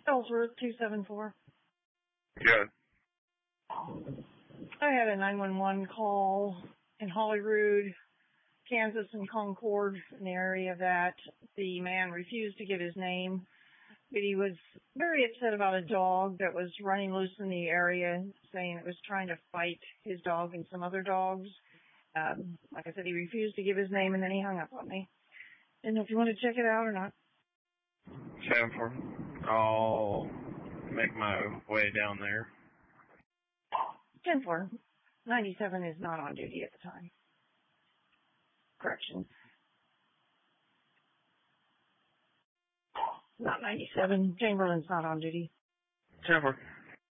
Ellsworth 274. Good. I had a 911 call in Holyrood, Kansas, and Concord, in the area that the man refused to give his name, but he was very upset about a dog that was running loose in the area, saying it was trying to fight his dog and some other dogs. Like I said, he refused to give his name, and then he hung up on me. Didn't know if you want to check it out or not. 10-4. I'll make my way down there. 10-4. 97 is not on duty at the time. Correction. Not 97. Chamberlain's not on duty. 10-4.